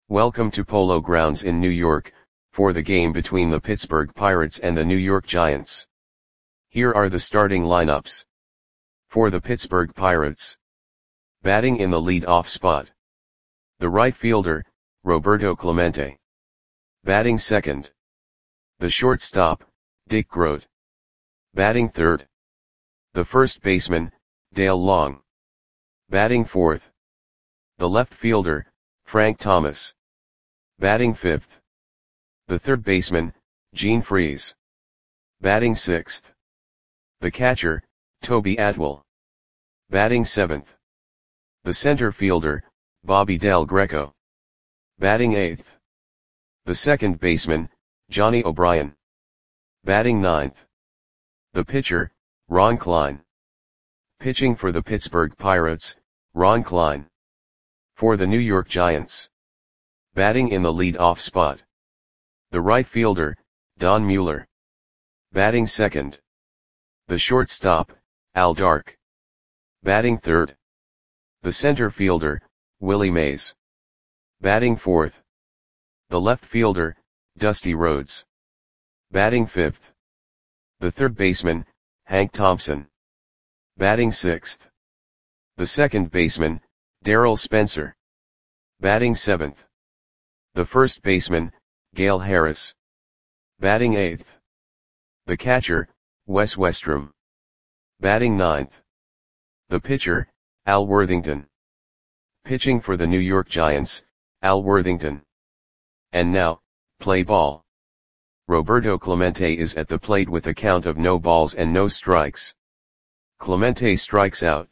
Welcome to Polo Grounds in New York, for the game between the Pittsburgh Pirates and the New York Giants. Here are the starting lineups. For the Pittsburgh Pirates. Batting in the lead-off spot. The right fielder, Roberto Clemente. Batting second. The shortstop, Dick Groat. Batting third. The first baseman, Dale Long. Batting fourth. The left fielder, Frank Thomas. Batting fifth. The third baseman, Gene Freese. Batting sixth. The catcher, Toby Atwell. Batting seventh. The center fielder, Bobby Del Greco. Batting eighth. The second baseman, Johnny O'Brien. Batting ninth. The pitcher, Ron Klein. Pitching for the Pittsburgh Pirates, Ron Klein. For the New York Giants. Batting in the lead-off spot. The right fielder, Don Mueller. Batting second. The shortstop, Al Dark. Batting third. The center fielder, Willie Mays. Batting fourth. The left fielder, Dusty Rhodes. Batting fifth. The third baseman, Hank Thompson. Batting sixth. The second baseman, Darryl Spencer. Batting seventh. The first baseman, Gale Harris. Batting eighth. The catcher, Wes Westrom. Batting ninth. The pitcher, Al Worthington. Pitching for the New York Giants, Al Worthington. And now, play ball. Roberto Clemente is at the plate with a count of no balls and no strikes. Clemente strikes out.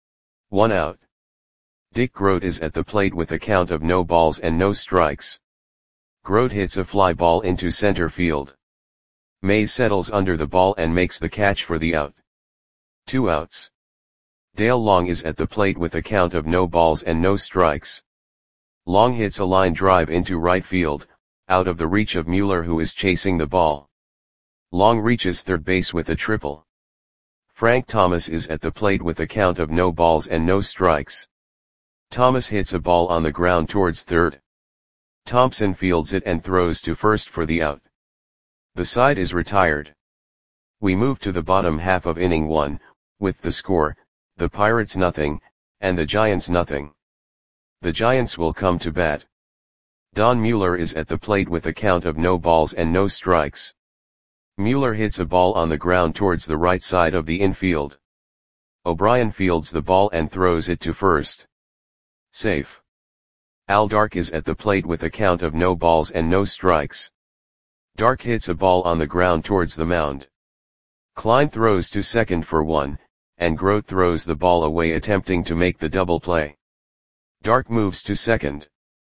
1 out. Dick Groat is at the plate with a count of no balls and no strikes. Groat hits a fly ball into center field. Mays settles under the ball and makes the catch for the out. 2 outs. Dale Long is at the plate with a count of no balls and no strikes. Long hits a line drive into right field, out of the reach of Mueller, who is chasing the ball. Long reaches third base with a triple. Frank Thomas is at the plate with a count of no balls and no strikes. Thomas hits a ball on the ground towards third. Thompson fields it and throws to first for the out. The side is retired. We move to the bottom half of inning 1, with the score, the Pirates nothing, and the Giants nothing. The Giants will come to bat. Don Mueller is at the plate with a count of no balls and no strikes. Mueller hits a ball on the ground towards the right side of the infield. O'Brien fields the ball and throws it to first. Safe. Al Dark is at the plate with a count of no balls and no strikes. Dark hits a ball on the ground towards the mound. Klein throws to second for 1, and Groat throws the ball away, attempting to make the double play. Dark moves to second.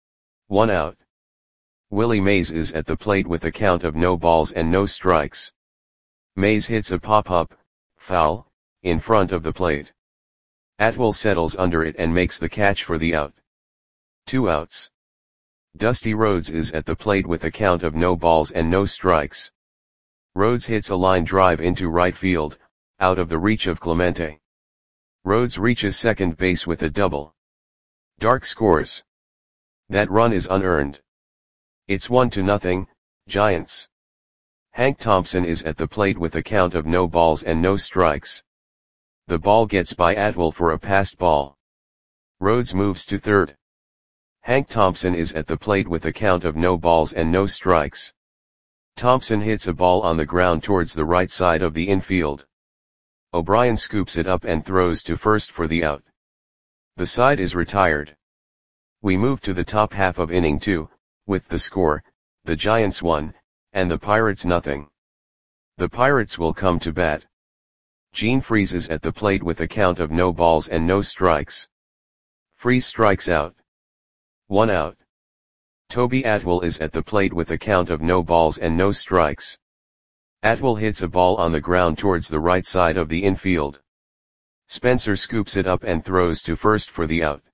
1 out. Willie Mays is at the plate with a count of no balls and no strikes. Mays hits a pop-up, foul, in front of the plate. Atwell settles under it and makes the catch for the out. 2 outs. Dusty Rhodes is at the plate with a count of no balls and no strikes. Rhodes hits a line drive into right field, out of the reach of Clemente. Rhodes reaches second base with a double. Dark scores. That run is unearned. It's 1-0, Giants. Hank Thompson is at the plate with a count of no balls and no strikes. The ball gets by Atwell for a passed ball. Rhodes moves to third. Hank Thompson is at the plate with a count of no balls and no strikes. Thompson hits a ball on the ground towards the right side of the infield. O'Brien scoops it up and throws to first for the out. The side is retired. We move to the top half of inning 2, with the score, the Giants 1, and the Pirates nothing. The Pirates will come to bat. Gene Freese is at the plate with a count of no balls and no strikes. Freese strikes out. 1 out. Toby Atwell is at the plate with a count of no balls and no strikes. Atwell hits a ball on the ground towards the right side of the infield. Spencer scoops it up and throws to first for the out.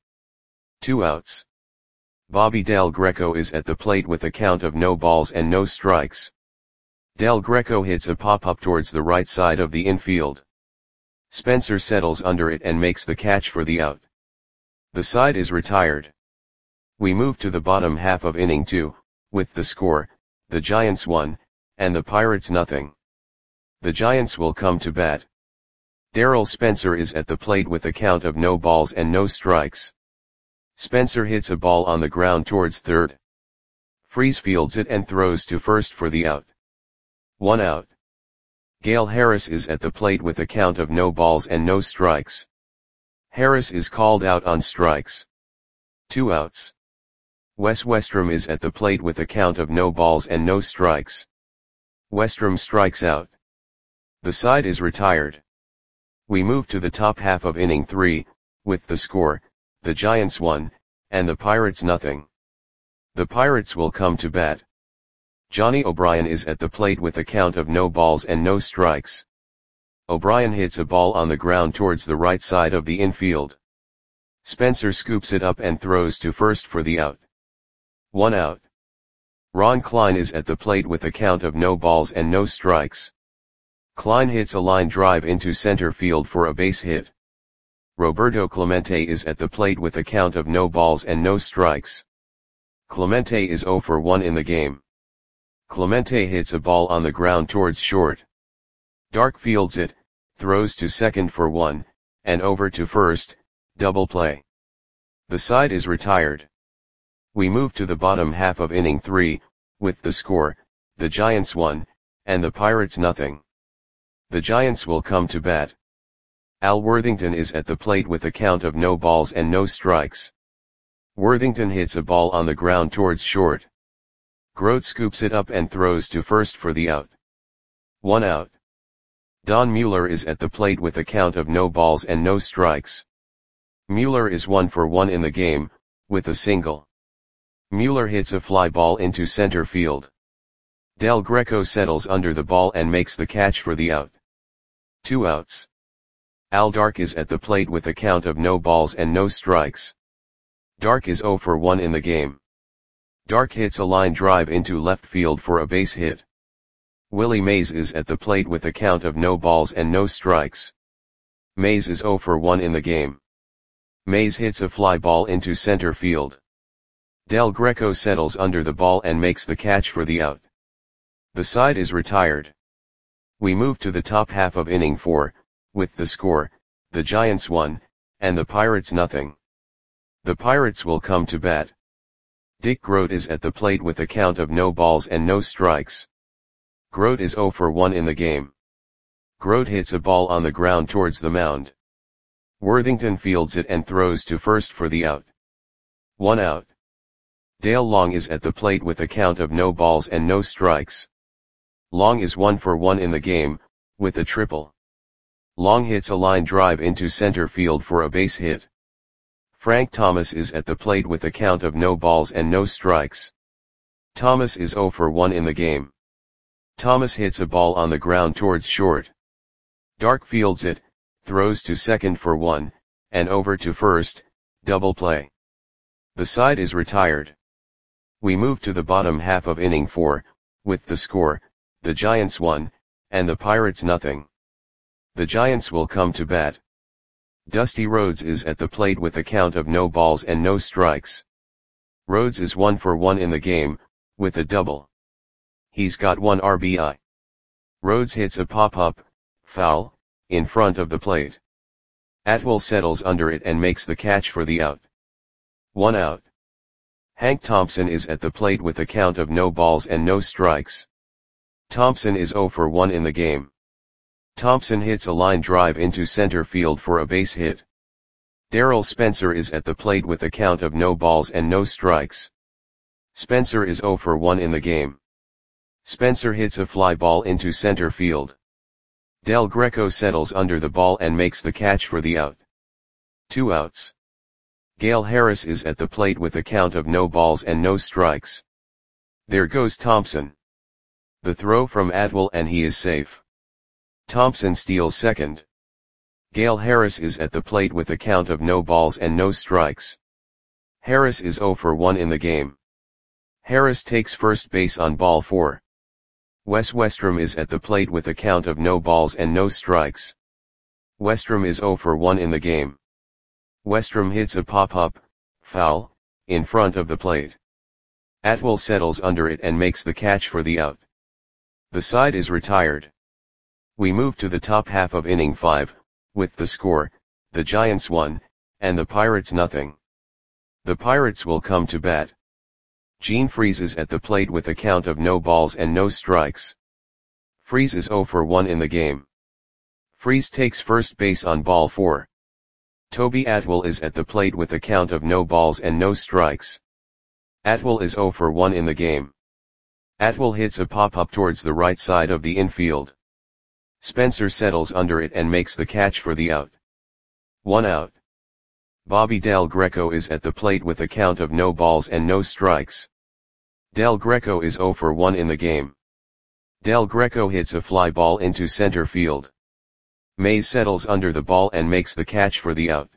2 outs. Bobby Del Greco is at the plate with a count of no balls and no strikes. Del Greco hits a pop-up towards the right side of the infield. Spencer settles under it and makes the catch for the out. The side is retired. We move to the bottom half of inning 2, with the score, the Giants 1, and the Pirates nothing. The Giants will come to bat. Darrell Spencer is at the plate with a count of no balls and no strikes. Spencer hits a ball on the ground towards third. Freese fields it and throws to first for the out. 1 out. Gale Harris is at the plate with a count of no balls and no strikes. Harris is called out on strikes. 2 outs. Wes Westrom is at the plate with a count of no balls and no strikes. Westrom strikes out. The side is retired. We move to the top half of inning 3, with the score, the Giants 1, and the Pirates nothing. The Pirates will come to bat. Johnny O'Brien is at the plate with a count of no balls and no strikes. O'Brien hits a ball on the ground towards the right side of the infield. Spencer scoops it up and throws to first for the out. 1 out. Ron Klein is at the plate with a count of no balls and no strikes. Klein hits a line drive into center field for a base hit. Roberto Clemente is at the plate with a count of no balls and no strikes. Clemente is 0 for 1 in the game. Clemente hits a ball on the ground towards short. Dark fields it, throws to second for 1, and over to first, double play. The side is retired. We move to the bottom half of inning 3, with the score, the Giants 1, and the Pirates nothing. The Giants will come to bat. Al Worthington is at the plate with a count of no balls and no strikes. Worthington hits a ball on the ground towards short. Grote scoops it up and throws to first for the out. 1 out. Don Mueller is at the plate with a count of no balls and no strikes. Mueller is 1 for 1 in the game, with a single. Mueller hits a fly ball into center field. Del Greco settles under the ball and makes the catch for the out. 2 outs. Al Dark is at the plate with a count of no balls and no strikes. Dark is 0 for 1 in the game. Dark hits a line drive into left field for a base hit. Willie Mays is at the plate with a count of no balls and no strikes. Mays is 0 for 1 in the game. Mays hits a fly ball into center field. Del Greco settles under the ball and makes the catch for the out. The side is retired. We move to the top half of inning 4, with the score, the Giants 1, and the Pirates nothing. The Pirates will come to bat. Dick Grote is at the plate with a count of no balls and no strikes. Grote is 0 for 1 in the game. Grote hits a ball on the ground towards the mound. Worthington fields it and throws to first for the out. 1 out. Dale Long is at the plate with a count of no balls and no strikes. Long is 1 for 1 in the game, with a triple. Long hits a line drive into center field for a base hit. Frank Thomas is at the plate with a count of no balls and no strikes. Thomas is 0 for 1 in the game. Thomas hits a ball on the ground towards short. Dark fields it, throws to second for 1, and over to first, double play. The side is retired. We move to the bottom half of inning 4, with the score, the Giants 1, and the Pirates nothing. The Giants will come to bat. Dusty Rhodes is at the plate with a count of no balls and no strikes. Rhodes is 1 for 1 in the game, with a double. He's got 1 RBI. Rhodes hits a pop-up, foul, in front of the plate. Atwell settles under it and makes the catch for the out. 1 out. Hank Thompson is at the plate with a count of no balls and no strikes. Thompson is 0 for 1 in the game. Thompson hits a line drive into center field for a base hit. Darrell Spencer is at the plate with a count of no balls and no strikes. Spencer is 0 for 1 in the game. Spencer hits a fly ball into center field. Del Greco settles under the ball and makes the catch for the out. 2 outs. Gale Harris is at the plate with a count of no balls and no strikes. There goes Thompson. The throw from Atwell and he is safe. Thompson steals second. Gale Harris is at the plate with a count of no balls and no strikes. Harris is 0 for 1 in the game. Harris takes first base on ball 4. Wes Westrom is at the plate with a count of no balls and no strikes. Westrom is 0 for 1 in the game. Westrom hits a pop-up, foul, in front of the plate. Atwell settles under it and makes the catch for the out. The side is retired. We move to the top half of inning 5, with the score, the Giants 1, and the Pirates nothing. The Pirates will come to bat. Gene freezes at the plate with a count of no balls and no strikes. Freeze is 0 for 1 in the game. Freeze takes first base on ball 4. Toby Atwell is at the plate with a count of no balls and no strikes. Atwell is 0 for 1 in the game. Atwell hits a pop-up towards the right side of the infield. Spencer settles under it and makes the catch for the out. 1 out. Bobby Del Greco is at the plate with a count of no balls and no strikes. Del Greco is 0 for 1 in the game. Del Greco hits a fly ball into center field. Mays settles under the ball and makes the catch for the out.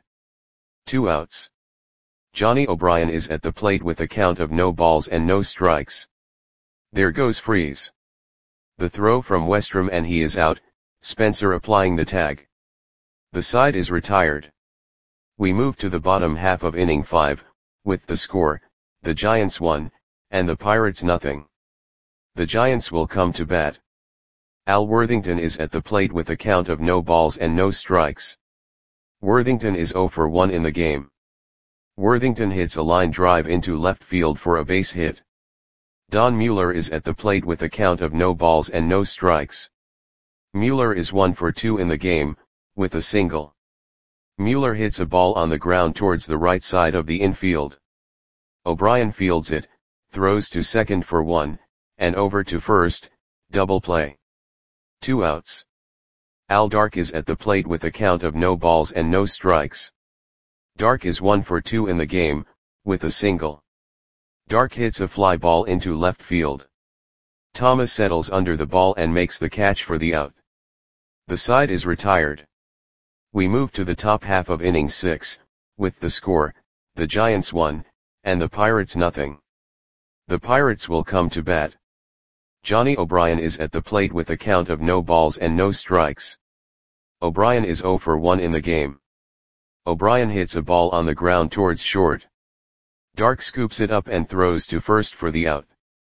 2 outs. Johnny O'Brien is at the plate with a count of no balls and no strikes. There goes Freeze. The throw from Westrom and he is out, Spencer applying the tag. The side is retired. We move to the bottom half of inning 5, with the score, the Giants 1, and the Pirates nothing. The Giants will come to bat. Al Worthington is at the plate with a count of no balls and no strikes. Worthington is 0 for 1 in the game. Worthington hits a line drive into left field for a base hit. Don Mueller is at the plate with a count of no balls and no strikes. Mueller is 1 for 2 in the game, with a single. Mueller hits a ball on the ground towards the right side of the infield. O'Brien fields it, throws to second for 1, and over to first, double play. 2 outs. Al Dark is at the plate with a count of no balls and no strikes. Dark is 1 for 2 in the game, with a single. Dark hits a fly ball into left field. Thomas settles under the ball and makes the catch for the out. The side is retired. We move to the top half of inning 6, with the score, the Giants 1, and the Pirates nothing. The Pirates will come to bat. Johnny O'Brien is at the plate with a count of no balls and no strikes. O'Brien is 0 for 1 in the game. O'Brien hits a ball on the ground towards short. Dark scoops it up and throws to first for the out.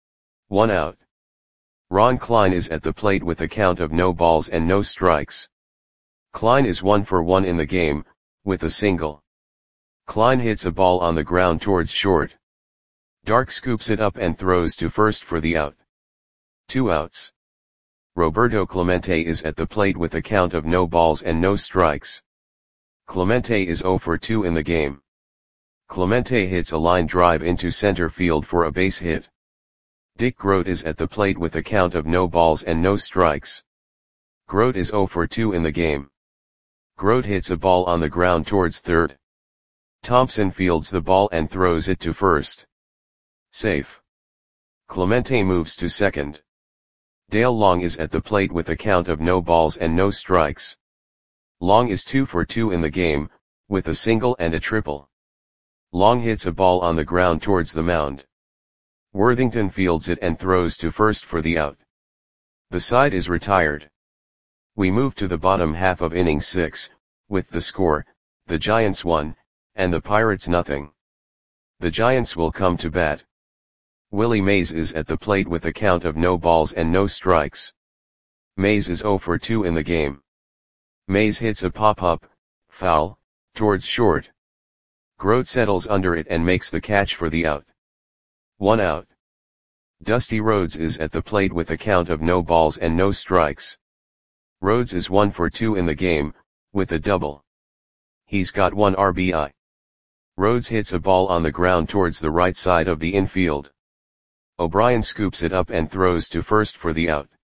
1 out. Ron Klein is at the plate with a count of no balls and no strikes. Klein is 1 for 1 in the game, with a single. Klein hits a ball on the ground towards short. Dark scoops it up and throws to first for the out. 2 outs. Roberto Clemente is at the plate with a count of no balls and no strikes. Clemente is 0 for 2 in the game. Clemente hits a line drive into center field for a base hit. Dick Grote is at the plate with a count of no balls and no strikes. Grote is 0 for 2 in the game. Grote hits a ball on the ground towards third. Thompson fields the ball and throws it to first. Safe. Clemente moves to second. Dale Long is at the plate with a count of no balls and no strikes. Long is 2 for 2 in the game, with a single and a triple. Long hits a ball on the ground towards the mound. Worthington fields it and throws to first for the out. The side is retired. We move to the bottom half of inning 6, with the score, the Giants 1, and the Pirates nothing. The Giants will come to bat. Willie Mays is at the plate with a count of no balls and no strikes. Mays is 0 for 2 in the game. Mays hits a pop-up, foul, towards short. Grote settles under it and makes the catch for the out. 1 out. Dusty Rhodes is at the plate with a count of no balls and no strikes. Rhodes is 1 for 2 in the game, with a double. He's got 1 RBI. Rhodes hits a ball on the ground towards the right side of the infield. O'Brien scoops it up and throws to first for the out.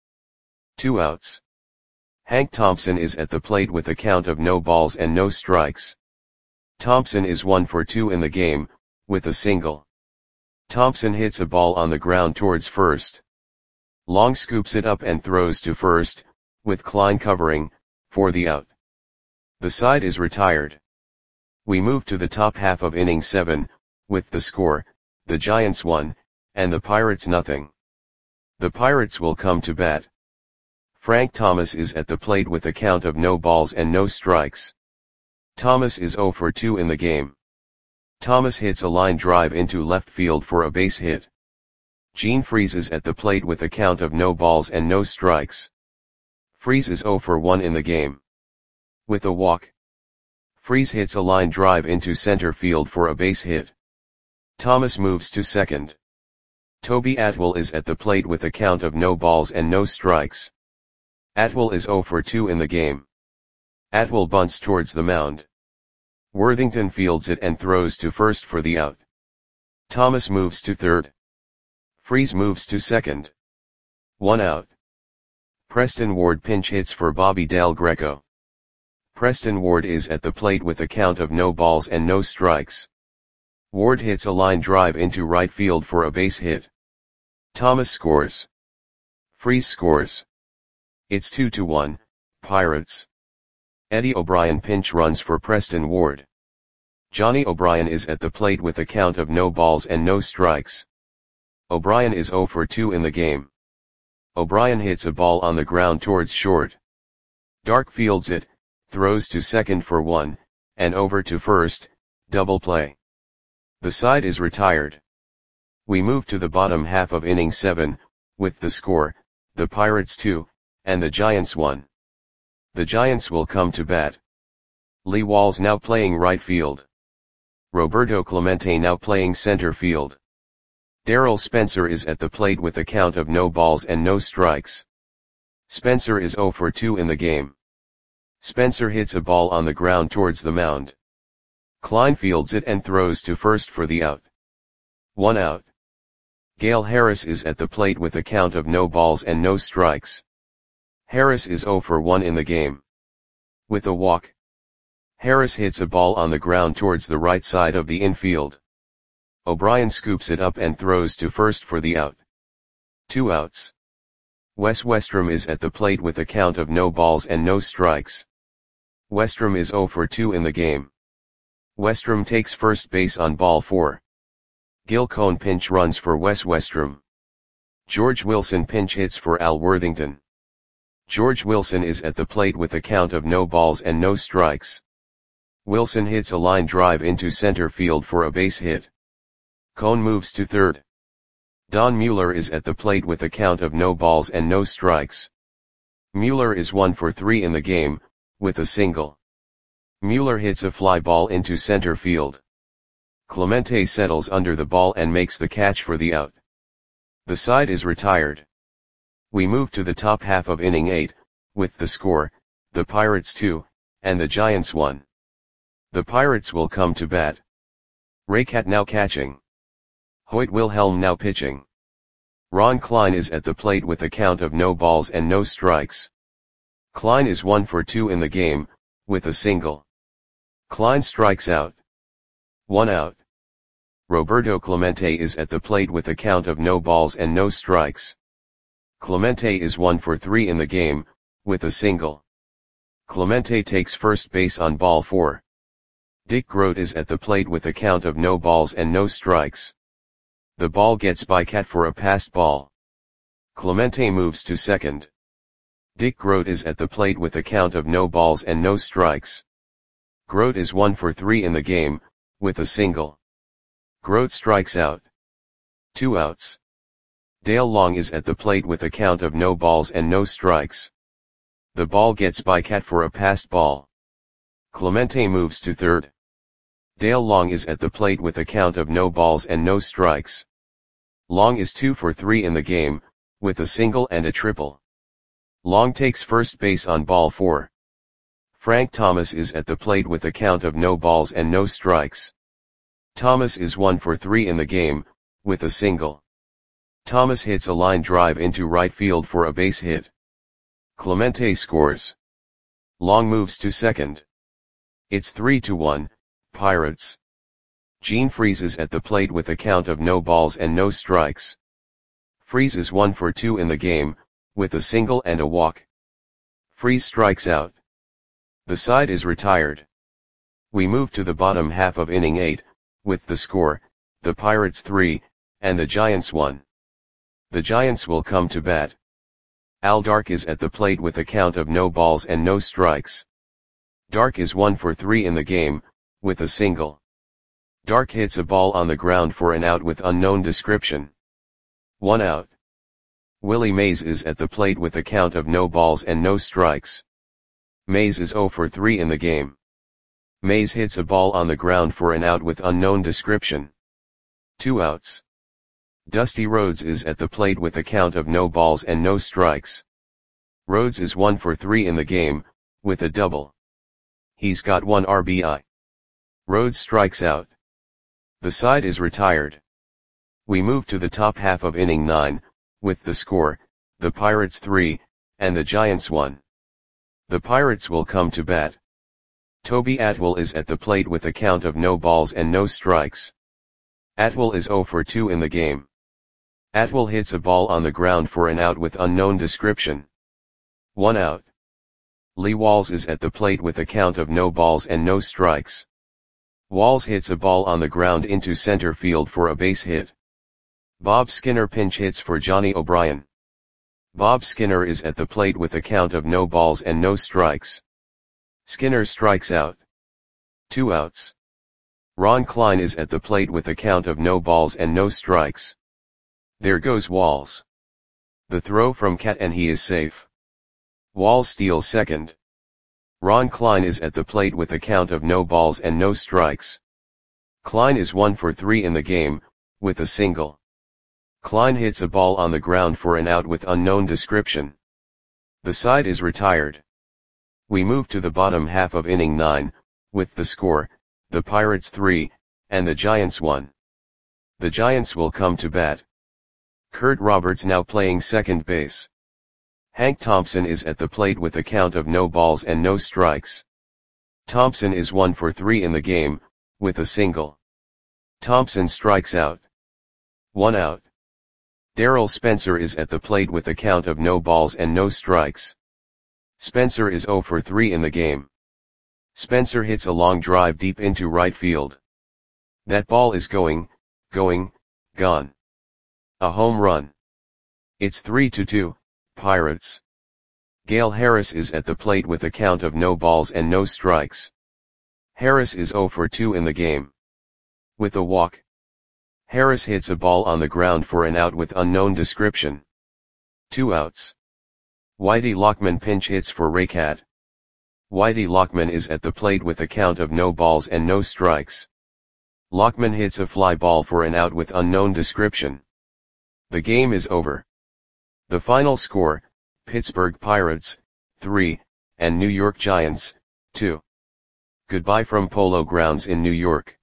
2 outs. Hank Thompson is at the plate with a count of no balls and no strikes. Thompson is 1 for 2 in the game, with a single. Thompson hits a ball on the ground towards first. Long scoops it up and throws to first, with Klein covering, for the out. The side is retired. We move to the top half of inning 7, with the score, the Giants 1, and the Pirates nothing. The Pirates will come to bat. Frank Thomas is at the plate with a count of no balls and no strikes. Thomas is 0 for 2 in the game. Thomas hits a line drive into left field for a base hit. Gene freezes at the plate with a count of no balls and no strikes. Freeze is 0 for 1 in the game. With a walk, Freeze hits a line drive into center field for a base hit. Thomas moves to second. Toby Atwell is at the plate with a count of no balls and no strikes. Atwell is 0 for 2 in the game. Atwell bunts towards the mound. Worthington fields it and throws to first for the out. Thomas moves to third. Freeze moves to second. 1 out. Preston Ward pinch hits for Bobby Del Greco. Preston Ward is at the plate with a count of no balls and no strikes. Ward hits a line drive into right field for a base hit. Thomas scores. Freeze scores. It's 2-1, Pirates. Eddie O'Brien pinch runs for Preston Ward. Johnny O'Brien is at the plate with a count of no balls and no strikes. O'Brien is 0 for 2 in the game. O'Brien hits a ball on the ground towards short. Dark fields it, throws to second for 1, and over to first, double play. The side is retired. We move to the bottom half of inning 7, with the score, the Pirates 2, and the Giants 1. The Giants will come to bat. Lee Walls now playing right field. Roberto Clemente now playing center field. Darrell Spencer is at the plate with a count of no balls and no strikes. Spencer is 0 for 2 in the game. Spencer hits a ball on the ground towards the mound. Klein fields it and throws to first for the out. 1 out. Gale Harris is at the plate with a count of no balls and no strikes. Harris is 0 for 1 in the game. With a walk, Harris hits a ball on the ground towards the right side of the infield. O'Brien scoops it up and throws to first for the out. 2 outs. Wes Westrom is at the plate with a count of no balls and no strikes. Westrom is 0 for 2 in the game. Westrom takes first base on ball 4. Gil Cohn pinch runs for Wes Westrom. George Wilson pinch hits for Al Worthington. George Wilson is at the plate with a count of no balls and no strikes. Wilson hits a line drive into center field for a base hit. Cohn moves to third. Don Mueller is at the plate with a count of no balls and no strikes. Mueller is 1 for 3 in the game, with a single. Mueller hits a fly ball into center field. Clemente settles under the ball and makes the catch for the out. The side is retired. We move to the top half of inning 8, with the score, the Pirates 2, and the Giants 1. The Pirates will come to bat. Raycat now catching. Hoyt Wilhelm now pitching. Ron Klein is at the plate with a count of no balls and no strikes. Klein is 1 for 2 in the game, with a single. Klein strikes out. 1 out. Roberto Clemente is at the plate with a count of no balls and no strikes. Clemente is 1 for 3 in the game, with a single. Clemente takes first base on ball 4. Dick Grote is at the plate with a count of no balls and no strikes. The ball gets by Cat for a passed ball. Clemente moves to second. Dick Grote is at the plate with a count of no balls and no strikes. Grote is 1 for 3 in the game, with a single. Grote strikes out. 2 outs. Dale Long is at the plate with a count of no balls and no strikes. The ball gets by Cat for a passed ball. Clemente moves to third. Dale Long is at the plate with a count of no balls and no strikes. Long is 2 for 3 in the game, with a single and a triple. Long takes first base on ball 4. Frank Thomas is at the plate with a count of no balls and no strikes. Thomas is 1 for 3 in the game, with a single. Thomas hits a line drive into right field for a base hit. Clemente scores. Long moves to second. It's 3-1, Pirates. Gene freezes at the plate with a count of no balls and no strikes. Freeze is 1 for 2 in the game, with a single and a walk. Freeze strikes out. The side is retired. We move to the bottom half of inning 8, with the score, the Pirates 3, and the Giants 1. The Giants will come to bat. Al Dark is at the plate with a count of no balls and no strikes. Dark is 1 for 3 in the game, with a single. Dark hits a ball on the ground for an out with unknown description. 1 out. Willie Mays is at the plate with a count of no balls and no strikes. Mays is 0 for 3 in the game. Mays hits a ball on the ground for an out with unknown description. 2 outs. Dusty Rhodes is at the plate with a count of no balls and no strikes. Rhodes is 1 for 3 in the game, with a double. He's got 1 RBI. Rhodes strikes out. The side is retired. We move to the top half of inning 9, with the score, the Pirates 3, and the Giants 1. The Pirates will come to bat. Toby Atwell is at the plate with a count of no balls and no strikes. Atwell is 0 for 2 in the game. Atwell hits a ball on the ground for an out with unknown description. 1 out. Lee Walls is at the plate with a count of no balls and no strikes. Walls hits a ball on the ground into center field for a base hit. Bob Skinner pinch hits for Johnny O'Brien. Bob Skinner is at the plate with a count of no balls and no strikes. Skinner strikes out. 2 outs. Ron Klein is at the plate with a count of no balls and no strikes. There goes Walls. The throw from Cat and he is safe. Walls steals second. Ron Klein is at the plate with a count of no balls and no strikes. Klein is 1 for 3 in the game, with a single. Klein hits a ball on the ground for an out with unknown description. The side is retired. We move to the bottom half of inning 9, with the score, the Pirates 3, and the Giants 1. The Giants will come to bat. Kurt Roberts now playing second base. Hank Thompson is at the plate with a count of no balls and no strikes. Thompson is 1 for 3 in the game, with a single. Thompson strikes out. 1 out. Darrell Spencer is at the plate with a count of no balls and no strikes. Spencer is 0 for 3 in the game. Spencer hits a long drive deep into right field. That ball is gone. A home run. It's 3-2, Pirates. Gale Harris is at the plate with a count of no balls and no strikes. Harris is 0 for 2 in the game. With a walk. Harris hits a ball on the ground for an out with unknown description. 2 outs. Whitey Lockman pinch hits for Raycat. Whitey Lockman is at the plate with a count of no balls and no strikes. Lockman hits a fly ball for an out with unknown description. The game is over. The final score, Pittsburgh Pirates, 3, and New York Giants, 2. Goodbye from Polo Grounds in New York.